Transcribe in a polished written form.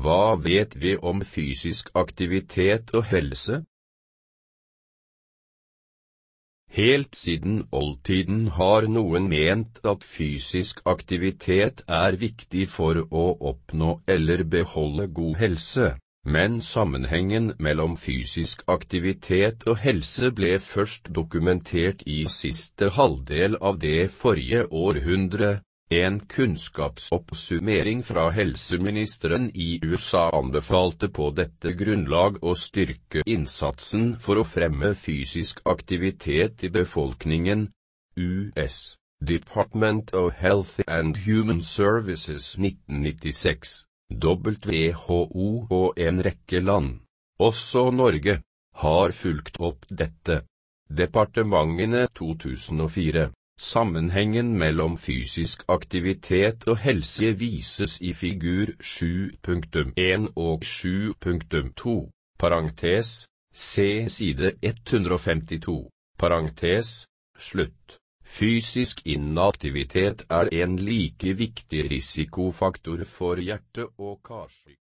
Hva vet vi om fysisk aktivitet og helse? Helt siden oldtiden har noen ment at fysisk aktivitet er viktig for å oppnå eller beholde god helse, men sammenhengen mellom fysisk aktivitet og helse ble først dokumentert i siste halvdel av det forrige århundre. En kunnskapsoppsummering fra helseministeren i USA anbefalte på dette grunnlag å styrke innsatsen for å fremme fysisk aktivitet i befolkningen. US Department of Health and Human Services 1996, WHO og en rekke land, også Norge, har fulgt opp dette. Departementene 2004. Sammenhengen mellom fysisk aktivitet og helse vises i figur 7.1 og 7.2, parentes, se side 152, parentes, slutt. Fysisk inaktivitet er en like viktig risikofaktor for hjerte- og karsykdom.